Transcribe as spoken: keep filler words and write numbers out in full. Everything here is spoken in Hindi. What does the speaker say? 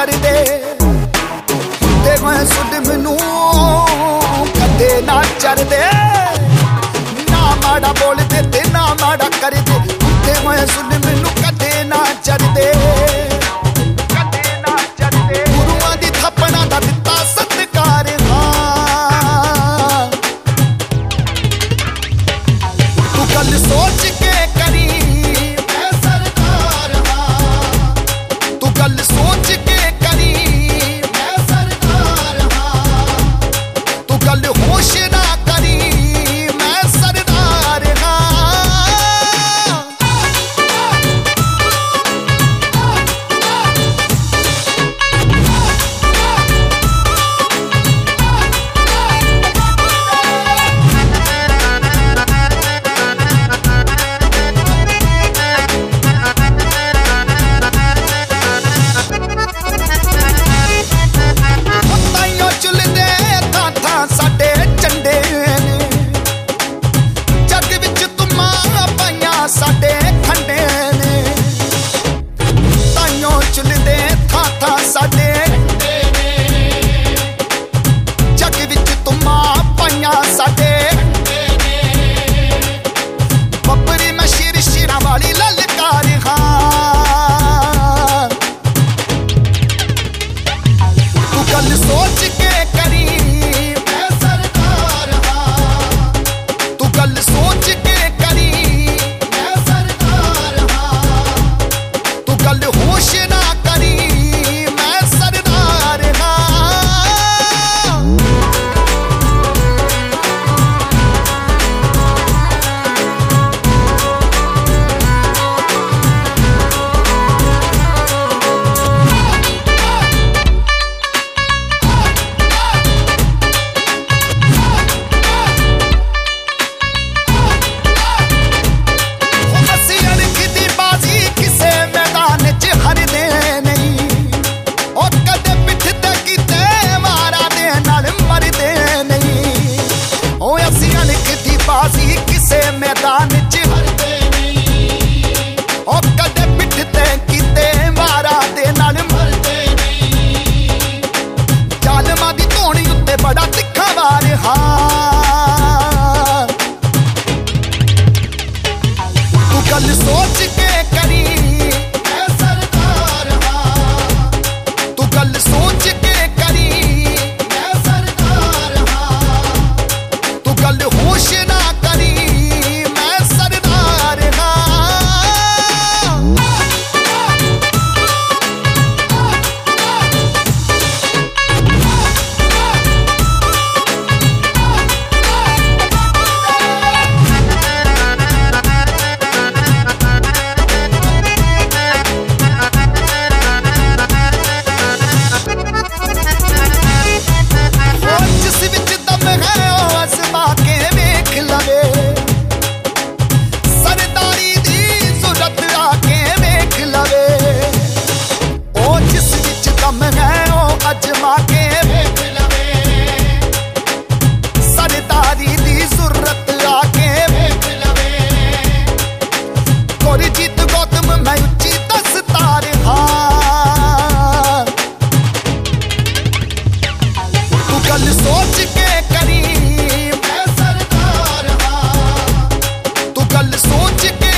कर दे ते मैं सुध मैनू कदे ना चर दे ना माड़ा बोल दे ते ना माड़ा कर दे ते मैं सुध मैनू कदे ना चर दे कदे ना चर दे गुरुआं दी थप्पड़ा दा दित्ता सत्कार हां तू गल सोच के करी मैं सरदार हां तू गल सोच के करी मैं सरदार हां तू गल होश ना करी मैं सरदार हां मैदान च हरदे नहीं ओ कदे पिठ ते कीते मारा दे नाल मरदे नहीं जालमां दी धोनी उत्ते बड़ा तिखा वार हां तू गल सोच के करी मैं सरदार हां तू गल सोच के करी मैं सरदार हां तू गल होश ना अजमा के देख लवे सरदारी दी जरूरत आके देख लवे गुरजीत गौतम मैं उच्ची दस्तार हां तू गल सोच के करी मैं सरदार हां तू गल सोच के